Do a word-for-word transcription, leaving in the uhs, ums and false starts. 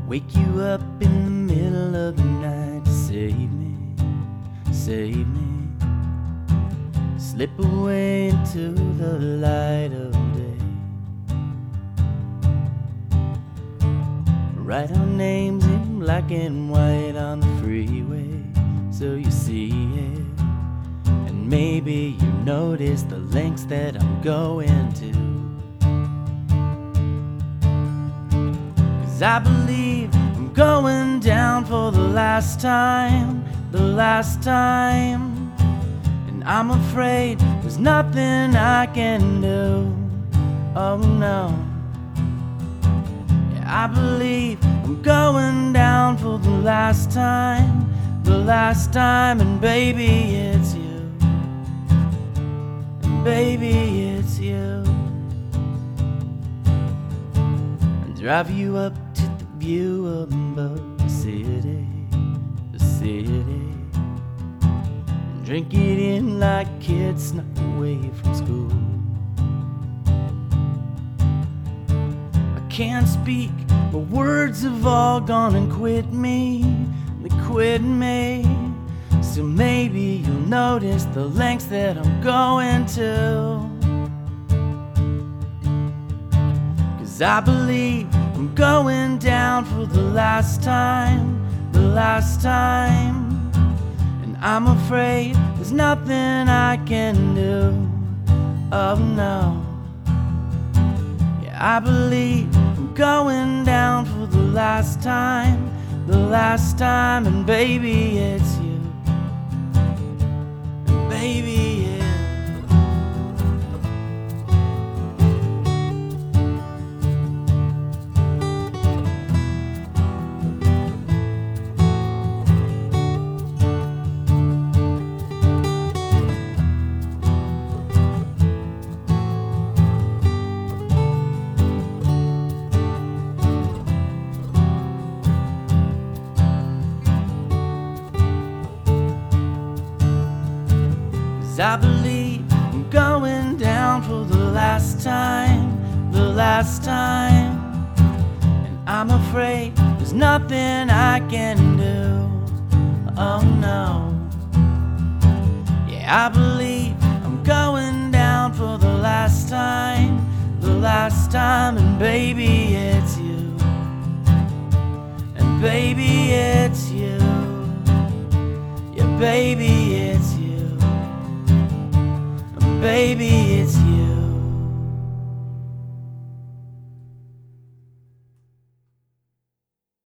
Wake you up in the middle of the night to save me, save me. Slip away into the light of day. Write our names in black and white on the freeway so you see it. And maybe you notice the lengths that I'm going to. I believe I'm going down for the last time, the last time. And I'm afraid there's nothing I can do. Oh no. Yeah, I believe I'm going down for the last time, the last time. And baby, it's you. And baby, it's you. I drive you up to the view above the city, the city. Drink it in like kids snuck away from school. I can't speak, my words have all gone and quit me, they quit me. So maybe you'll notice the lengths that I'm going to. Cause I believe I'm going down for the last time, the last time. And I'm afraid there's nothing I can do. Oh no. Yeah, I believe I'm going down for the last time, the last time. And baby, it's you. And baby, it's I believe I'm going down for the last time, the last time. And I'm afraid there's nothing I can do. Oh no. Yeah, I believe I'm going down for the last time, the last time. And baby, it's you. And baby, it's you. Yeah, baby, it's you. Baby, it's you.